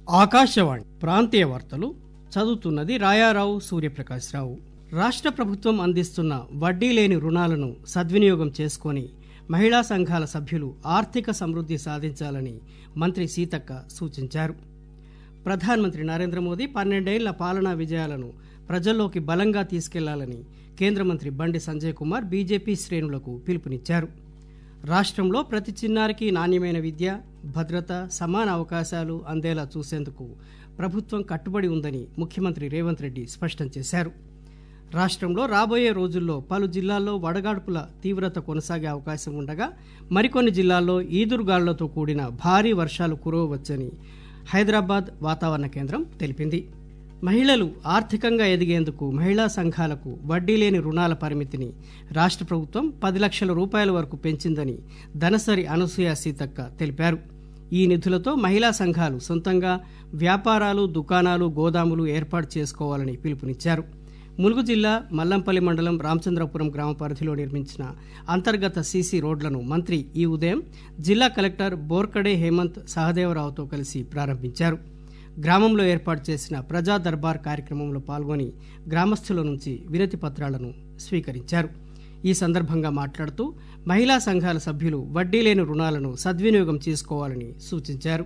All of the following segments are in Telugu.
ఆకాశవాణి ప్రాంతీయ వార్తలు చదువుతున్నది రాయారావు సూర్యప్రకాశ్రావు. రాష్ట్ర ప్రభుత్వం అందిస్తున్న వడ్డీ లేని రుణాలను సద్వినియోగం చేసుకుని మహిళా సంఘాల సభ్యులు ఆర్థిక సమృద్ధి సాధించాలని మంత్రి సీతక్క సూచించారు. ప్రధానమంత్రి నరేంద్ర మోదీ 12 ఏళ్ల పాలనా విజయాలను ప్రజల్లోకి బలంగా తీసుకెళ్లాలని కేంద్ర మంత్రి బండి సంజయ్ కుమార్ బీజేపీ శ్రేణులకు పిలుపునిచ్చారు. రాష్ట్రంలో ప్రతి చిన్నారికి నాణ్యమైన విద్య, భద్రత, సమాన అవకాశాలు అందేలా చూసేందుకు ప్రభుత్వం కట్టుబడి ఉందని ముఖ్యమంత్రి రేవంత్ రెడ్డి స్పష్టం చేశారు. రాష్ట్రంలో రాబోయే రోజుల్లో పలు జిల్లాల్లో వడగాడ్పుల తీవ్రత కొనసాగే అవకాశం ఉండగా మరికొన్ని జిల్లాల్లో ఈదురుగాళ్లతో కూడిన భారీ వర్షాలు కురవవచ్చని హైదరాబాద్ వాతావరణ కేంద్రం తెలిపింది. మహిళలు ఆర్థికంగా ఎదిగేందుకు మహిళా సంఘాలకు వడ్డీ లేని రుణాల పరిమితిని రాష్ట్ర ప్రభుత్వం 10 లక్షల రూపాయల వరకు పెంచిందని ధనసరి అనసూయ సీతక్క తెలిపారు. ఈ నిధులతో మహిళా సంఘాలు సొంతంగా వ్యాపారాలు, దుకాణాలు, గోదాములు ఏర్పాటు చేసుకోవాలని పిలుపునిచ్చారు. ములుగు జిల్లా మల్లంపల్లి మండలం రామచంద్రపురం గ్రామ పరిధిలో నిర్మించిన అంతర్గత సీసీ రోడ్లను మంత్రి ఈ ఉదయం జిల్లా కలెక్టర్ బోర్కడే హేమంత్ సహదేవరావుతో కలిసి ప్రారంభించారు. గ్రామంలో ఏర్పాటు చేసిన ప్రజా దర్బార్ కార్యక్రమంలో పాల్గొని గ్రామస్తుల నుంచి వినతి పత్రాలను స్వీకరించారు. ఈ సందర్భంగా మాట్లాడుతూ మహిళా సంఘాల సభ్యులు వడ్డీ లేని రుణాలను సద్వినియోగం చేసుకోవాలని సూచించారు.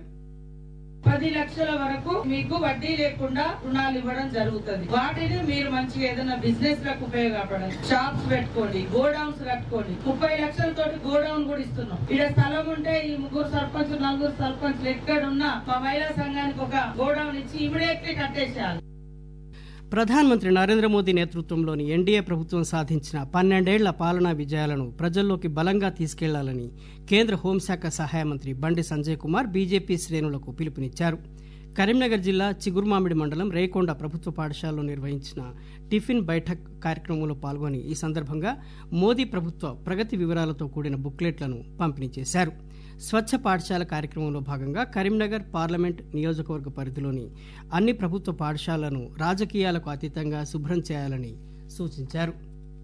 10 లక్షల వరకు మీకు వడ్డీ లేకుండా రుణాలు ఇవ్వడం జరుగుతుంది. వాటిని మీరు మంచిగా ఏదైనా బిజినెస్ లకు ఉపయోగపడండి, షాప్స్ పెట్టుకోండి, గోడౌన్స్ కట్టుకోండి. 30 లక్షలతోటి గోడౌన్ కూడా ఇస్తున్నాం. ఇక్కడ స్థలం ఉంటే ఈ 3 సర్పంచ్ 4 సర్పంచ్లు ఎక్కడున్నా మా మహిళా సంఘానికి ఒక గోడౌన్ ఇచ్చి ఇమీడియట్లీ కట్టేసేయాలి. ప్రధానమంత్రి నరేంద్ర మోదీ నేతృత్వంలోని ఎన్డీఏ ప్రభుత్వం సాధించిన 12 ఏళ్ల పాలనా విజయాలను ప్రజల్లోకి బలంగా తీసుకెళ్లాలని కేంద్ర హోంశాఖ సహాయ మంత్రి బండి సంజయ్ కుమార్ బీజేపీ శ్రేణులకు పిలుపునిచ్చారు. కరీంనగర్ జిల్లా చిగురుమామిడి మండలం రేకొండ ప్రభుత్వ పాఠశాలలో నిర్వహించిన టిఫిన్ బైఠక్ కార్యక్రమంలో పాల్గొని ఈ సందర్భంగా మోదీ ప్రభుత్వ ప్రగతి వివరాలతో కూడిన బుక్లెట్లను పంపిణీ చేశారు. స్వచ్ఛ పాఠశాల కార్యక్రమంలో భాగంగా కరీంనగర్ పార్లమెంట్ నియోజకవర్గ పరిధిలోని అన్ని ప్రభుత్వ పాఠశాలలను రాజకీయాలకు అతీతంగా శుభ్రం చేయాలని సూచించారు.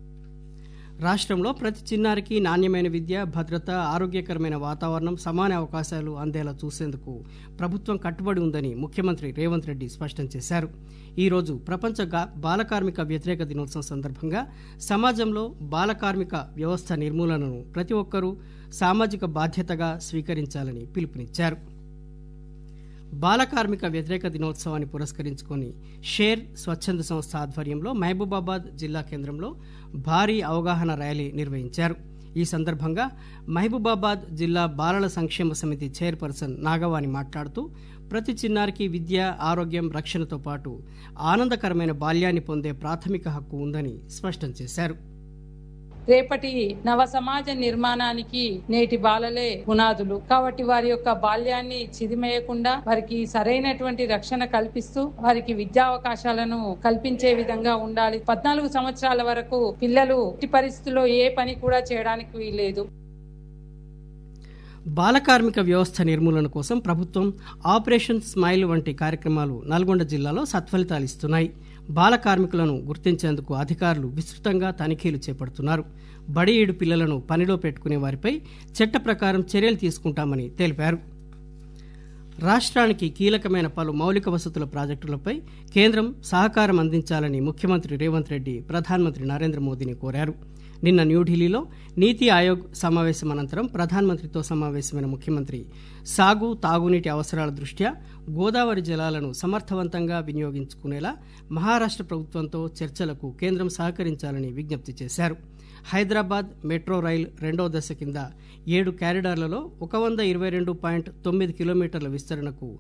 రాష్ట్రంలో ప్రతి చిన్నారికి నాణ్యమైన విద్య, భద్రత, ఆరోగ్యకరమైన వాతావరణం, సమాన అవకాశాలు అందేలా చూసేందుకు ప్రభుత్వం కట్టుబడి ఉందని ముఖ్యమంత్రి రేవంత్ రెడ్డి స్పష్టం చేశారు. ఈరోజు ప్రపంచ బాలకార్మిక వ్యతిరేక దినోత్సవం సందర్భంగా సమాజంలో బాలకార్మిక వ్యవస్థ నిర్మూలనను ప్రతి ఒక్కరూ సామాజిక బాధ్యతగా స్వీకరించాలని పిలుపునిచ్చారు. బాలకార్మిక వ్యతిరేక దినోత్సవాన్ని పురస్కరించుకుని షేర్ స్వచ్ఛంద సంస్థ ఆధ్వర్యంలో మహబూబాబాద్ జిల్లా కేంద్రంలో భారీ అవగాహన ర్యాలీ నిర్వహించారు. ఈ సందర్భంగా మహబూబాబాద్ జిల్లా బాలల సంక్షేమ సమితి చైర్పర్సన్ నాగవాణి మాట్లాడుతూ ప్రతి చిన్నారికి విద్య, ఆరోగ్యం, రక్షణతో పాటు ఆనందకరమైన బాల్యాన్ని పొందే ప్రాథమిక హక్కు ఉందని స్పష్టం చేశారు. రేపటి నవ సమాజ నిర్మాణానికి నేటి బాలలే పునాదులు కాబట్టి వారి యొక్క బాల్యాన్ని చిదిమేయకుండా వారికి సరైనటువంటి రక్షణ కల్పిస్తూ వారికి విద్యావకాశాలను కల్పించే విధంగా ఉండాలి. 14 సంవత్సరాల వరకు పిల్లలు ఎట్టి పరిస్థితుల్లో ఏ పని కూడా చేయడానికి వీల్లేదు. బాలకార్మిక వ్యవస్థ నిర్మూలన కోసం ప్రభుత్వం ఆపరేషన్ స్మైల్ వంటి కార్యక్రమాలు నల్గొండ జిల్లాలో సత్ఫలితాలిస్తున్నాయి. బాల కార్మికులను గుర్తించేందుకు అధికారులు విస్తృతంగా తనిఖీలు చేపడుతున్నారు. బడి ఈడు పిల్లలను పనిలో పెట్టుకునే వారిపై చట్ట ప్రకారం చర్యలు తీసుకుంటామని తెలిపారు. రాష్ట్రానికి కీలకమైన పలు మౌలిక వసతుల ప్రాజెక్టులపై కేంద్రం సహకారం అందించాలని ముఖ్యమంత్రి రేవంత్ రెడ్డి ప్రధానమంత్రి నరేంద్ర మోదీని కోరారు. నిన్న న్యూఢిల్లీలో నీతి ఆయోగ్ సమావేశం అనంతరం ప్రధానమంత్రితో సమావేశమైన ముఖ్యమంత్రి సాగు, తాగునీటి అవసరాల దృష్ట్యా గోదావరి జలాలను సమర్థవంతంగా వినియోగించుకునేలా మహారాష్ట్ర ప్రభుత్వంతో చర్చలకు కేంద్రం సహకరించాలని విజ్ఞప్తి చేశారు. హైదరాబాద్ మెట్రో రైల్ 2వ దశ కింద 7 క్యారిడార్లలో 122.9 కిలోమీటర్ల విస్తరణకు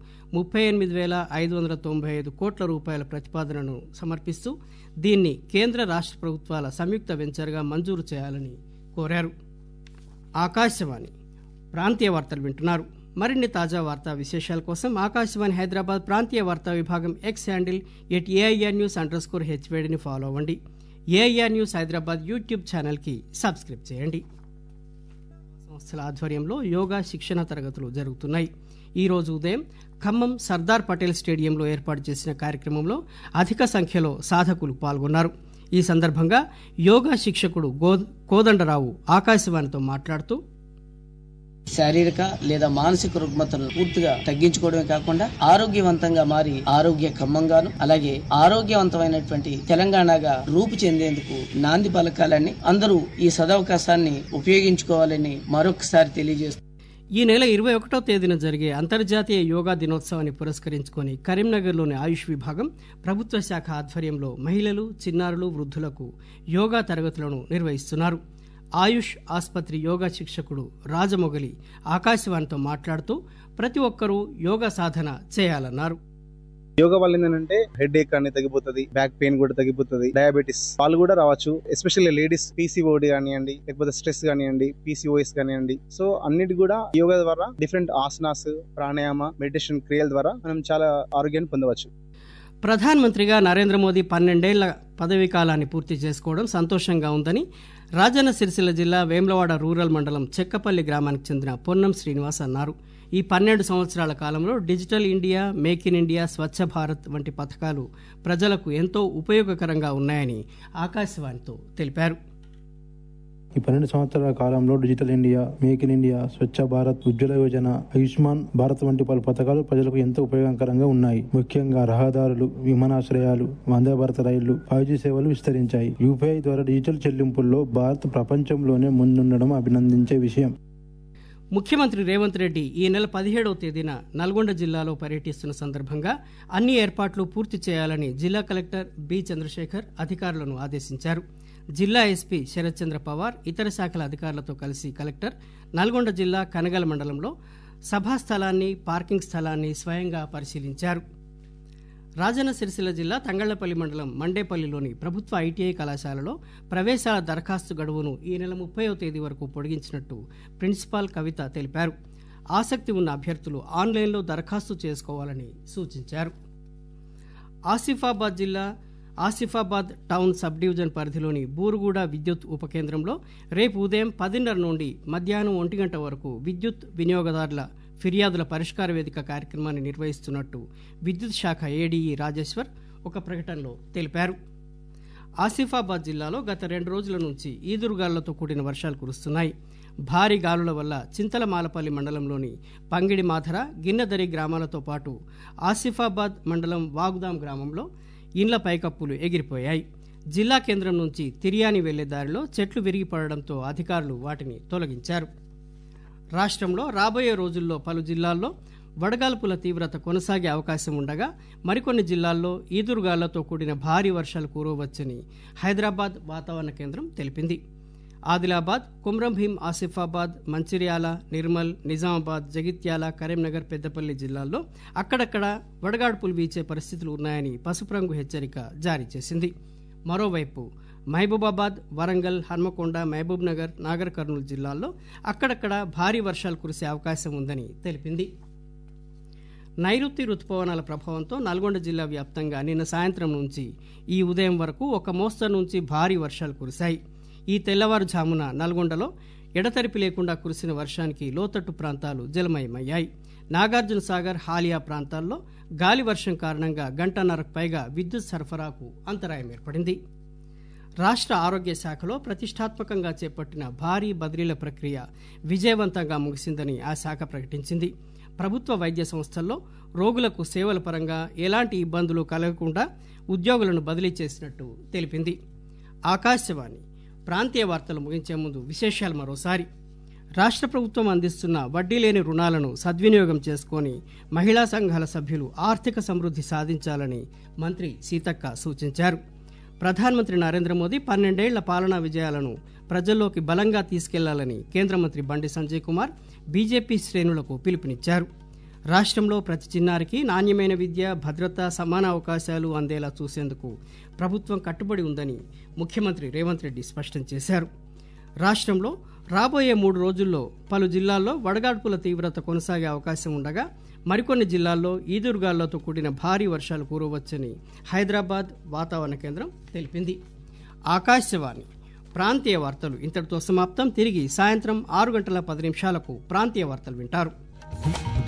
38,595 కోట్ల రూపాయల ప్రతిపాదనను సమర్పిస్తూ దీన్ని కేంద్ర రాష్ట్ర ప్రభుత్వాల సంయుక్త వెంచర్గా మంజూరు చేయాలని కోరారు. ఆకాశవాణి ప్రాంతీయ వార్తలు వింటున్నారు. మరిన్ని తాజా వార్తా విశేషాల కోసం ఆకాశవాణి హైదరాబాద్ ప్రాంతీయ వార్తా విభాగం ఎక్స్ హ్యాండిల్ @AIRnews_HVDని ఫాలో అవ్వండి. ఏఐఆర్ న్యూస్ హైదరాబాద్ యూట్యూబ్ ఛానల్కి సబ్స్క్రైబ్ చేయండి. సంస్థల ఆధ్వర్యంలో యోగా శిక్షణ తరగతులు జరుగుతున్నాయి. ఈ రోజు ఉదయం ఖమ్మం సర్దార్ పటేల్ స్టేడియంలో ఏర్పాటు చేసిన కార్యక్రమంలో అధిక సంఖ్యలో సాధకులు పాల్గొన్నారు. ఈ సందర్భంగా యోగా శిక్షకుడు కోదండరావు ఆకాశవాణితో మాట్లాడుతూ శారీరక లేదా మానసిక రుగ్మతను పూర్తిగా తగ్గించుకోవడమే కాకుండా ఆరోగ్యవంతంగా మారి ఆరోగ్య ఖమ్మంగాను అలాగే ఆరోగ్యవంతమైనటువంటి తెలంగాణగా రూపు చెందేందుకు నాంది పలకాలని అందరూ ఈ సదవకాశాన్ని ఉపయోగించుకోవాలని మరొకసారి తెలియజేస్తున్నారు. ఈ నెల 21వ తేదీన జరిగే అంతర్జాతీయ యోగా దినోత్సవాన్ని పురస్కరించుకొని కరీంనగర్లోని ఆయుష్ విభాగం ప్రభుత్వ శాఖ ఆధ్వర్యంలో మహిళలు, చిన్నారులు, వృద్ధులకు యోగా తరగతులను నిర్వహిస్తున్నారు. ఆయుష్ ఆసుపత్రి యోగా శిక్షకుడు రాజమొగలి ఆకాశవాణితో మాట్లాడుతూ ప్రతి ఒక్కరూ యోగా సాధన చేయాలన్నారు. యోగా వల్ల ఏంటంటే హెడ్ ఏక్ అనేది తగ్గిపోతుంది, బ్యాక్ పెయిన్ కూడా తగ్గిపోతుంది, డయాబెటీస్ వాళ్ళు కూడా రావచ్చు. ఎస్పెషల్లీ లేడీస్ పీసీఓడి కానివ్వండి, లేకపోతే స్ట్రెస్ కానివ్వండి, పీసీఓఎస్ కానివ్వండి. సో అన్నిటి కూడా యోగా ద్వారా డిఫరెంట్ ఆసనాస్, ప్రాణాయామ, మెడిటేషన్ క్రియల ద్వారా మనం చాలా ఆరోగ్యాన్ని పొందవచ్చు. ప్రధానమంత్రిగా నరేంద్ర మోదీ 12 ఏళ్ల పదవీ కాలాన్ని పూర్తి చేసుకోవడం సంతోషంగా ఉందని రాజన్న సిరిసిల్ల జిల్లా వేములవాడ రూరల్ మండలం చెక్కపల్లి గ్రామానికి చెందిన పొన్నం శ్రీనివాస్ అన్నారు. ఈ 12 సంవత్సరాల కాలంలో digital India, make in India, Swachh Bharat వంటి పథకాలు ప్రజలకు ఎంతో ఉపయోగకరంగా ఉన్నాయని ఆకాశవాణితో తెలిపారు. ఈ 12 సంవత్సరాల కాలంలో digital India, make in India, Swachh Bharat, Ujjwala Yojana, Ayushman Bharat వంటి పలు పథకాలు ప్రజలకు ఎంతో ఉపయోగకరంగా ఉన్నాయి. ముఖ్యంగా రహదారులు, విమానాశ్రయాలు, వందే భారత్ రైళ్లు, 5G సేవలు విస్తరించాయి. యూపీఐ ద్వారా డిజిటల్ చెల్లింపుల్లో భారత్ ప్రపంచంలోనే ముందుండడం అభినందించే విషయం. ముఖ్యమంత్రి రేవంత్ రెడ్డి ఈ నెల 17వ తేదీన నల్గొండ జిల్లాలో పర్యటిస్తున్న సందర్భంగా అన్ని ఏర్పాట్లు పూర్తి చేయాలని జిల్లా కలెక్టర్ బి చంద్రశేఖర్ అధికారులను ఆదేశించారు. జిల్లా ఎస్పీ శరత్ చంద్ర పవార్ ఇతర శాఖల అధికారులతో కలిసి కలెక్టర్ నల్గొండ జిల్లా కనగల మండలంలో సభా స్థలాన్ని, పార్కింగ్ స్థలాన్ని స్వయంగా పరిశీలించారు. రాజన్న సిరిసిల్ల జిల్లా తంగళ్లపల్లి మండలం మండేపల్లిలోని ప్రభుత్వ ఐటీఐ కళాశాలలో ప్రవేశాల దరఖాస్తు గడువును ఈ నెల 30వ తేదీ వరకు పొడిగించినట్టు ప్రిన్సిపాల్ కవిత తెలిపారు. ఆసక్తి ఉన్న అభ్యర్థులు ఆన్లైన్లో దరఖాస్తు చేసుకోవాలని సూచించారు. ఆసిఫాబాద్ జిల్లా ఆసిఫాబాద్ టౌన్ సబ్ డివిజన్ పరిధిలోని బూరుగుడ విద్యుత్ ఉప కేంద్రంలో రేపు ఉదయం 10:30 నుండి మధ్యాహ్నం 1 గంట వరకు విద్యుత్ వినియోగదారుల ఫిర్యాదుల పరిష్కార వేదిక కార్యక్రమాన్ని నిర్వహిస్తున్నట్టు విద్యుత్ శాఖ ఏడీఈ రాజేశ్వర్ ఒక ప్రకటనలో తెలిపారు. ఆసిఫాబాద్ జిల్లాలో గత 2 రోజుల నుంచి ఈదురుగాలులతో కూడిన వర్షాలు కురుస్తున్నాయి. భారీ గాలుల వల్ల చింతలమాలపల్లి మండలంలోని పంగిడి మాధర, గిన్నెదరి గ్రామాలతో పాటు ఆసిఫాబాద్ మండలం వాగుదాం గ్రామంలో ఇండ్ల పైకప్పులు ఎగిరిపోయాయి. జిల్లా కేంద్రం నుంచి తిరియాని వెళ్లే దారిలో చెట్లు విరిగిపడడంతో అధికారులు వాటిని తొలగించారు. రాష్ట్రంలో రాబోయే రోజుల్లో పలు జిల్లాల్లో వడగాల్పుల తీవ్రత కొనసాగే అవకాశం ఉండగా మరికొన్ని జిల్లాల్లో ఈదురుగాళ్లతో కూడిన భారీ వర్షాలు కురవవచ్చని హైదరాబాద్ వాతావరణ కేంద్రం తెలిపింది. ఆదిలాబాద్, కుమ్రంభీం, ఆసిఫాబాద్, మంచిర్యాల, నిర్మల్, నిజామాబాద్, జగిత్యాల, కరీంనగర్, పెద్దపల్లి జిల్లాల్లో అక్కడక్కడ వడగాడ్పులు వీచే పరిస్థితులు ఉన్నాయని పసుపు రంగు హెచ్చరిక జారీ చేసింది. మరోవైపు మహబూబాబాద్, వరంగల్, హన్మకొండ, మహబూబ్ నగర్, నాగర్ కర్నూలు జిల్లాల్లో అక్కడక్కడ భారీ వర్షాలు కురిసే అవకాశం ఉందని తెలిపింది. నైరుతి రుతుపవనాల ప్రభావంతో నల్గొండ జిల్లా వ్యాప్తంగా నిన్న సాయంత్రం నుంచి ఈ ఉదయం వరకు ఒక మోస్తరు నుంచి భారీ వర్షాలు కురిశాయి. ఈ తెల్లవారుజామున నల్గొండలో ఎడతెరిపి లేకుండా కురిసిన వర్షానికి లోతట్టు ప్రాంతాలు జలమయమయ్యాయి. నాగార్జున సాగర్, హాలియా ప్రాంతాల్లో గాలి వర్షం కారణంగా గంటన్నరకు పైగా విద్యుత్ సరఫరాకు అంతరాయం ఏర్పడింది. రాష్ట్ర ఆరోగ్య శాఖలో ప్రతిష్టాత్మకంగా చేపట్టిన భారీ బదిలీల ప్రక్రియ విజయవంతంగా ముగిసిందని ఆ శాఖ ప్రకటించింది. ప్రభుత్వ వైద్య సంస్థల్లో రోగులకు సేవల పరంగా ఎలాంటి ఇబ్బందులు కలగకుండా ఉద్యోగులను బదిలీ చేసినట్టు తెలిపింది. ఆకాశవాణి ప్రాంతీయ వార్తలు ముగించే ముందు విశేషాలు మరోసారి. రాష్ట్ర ప్రభుత్వం అందిస్తున్న వడ్డీ లేని రుణాలను సద్వినియోగం చేసుకుని మహిళా సంఘాల సభ్యులు ఆర్థిక సమృద్ధి సాధించాలని మంత్రి సీతక్క సూచించారు. ప్రధానమంత్రి నరేంద్ర మోదీ 12 ఏళ్ల పాలనా విజయాలను ప్రజల్లోకి బలంగా తీసుకెళ్లాలని కేంద్ర మంత్రి బండి సంజయ్ కుమార్ బీజేపీ శ్రేణులకు పిలుపునిచ్చారు. రాష్ట్రంలో ప్రతి చిన్నారికి నాణ్యమైన విద్య, భద్రత, సమాన అవకాశాలు అందేలా చూసేందుకు ప్రభుత్వం కట్టుబడి ఉందని ముఖ్యమంత్రి రేవంత్ రెడ్డి స్పష్టం చేశారు. రాష్ట్రంలో రాబోయే 3 రోజుల్లో పలు జిల్లాల్లో వడగాడ్పుల తీవ్రత కొనసాగే అవకాశం ఉండగా మరికొన్ని జిల్లాల్లో ఈదురుగాళ్లతో కూడిన భారీ వర్షాలు కురవవచ్చని హైదరాబాద్ వాతావరణ కేంద్రం తెలిపింది. ఆకాశవాణి ప్రాంతీయ వార్తలు ఇంతటితో సమాప్తం. తిరిగి సాయంత్రం 6 గంటల 10 నిమిషాలకు ప్రాంతీయ వార్తలు వింటారు.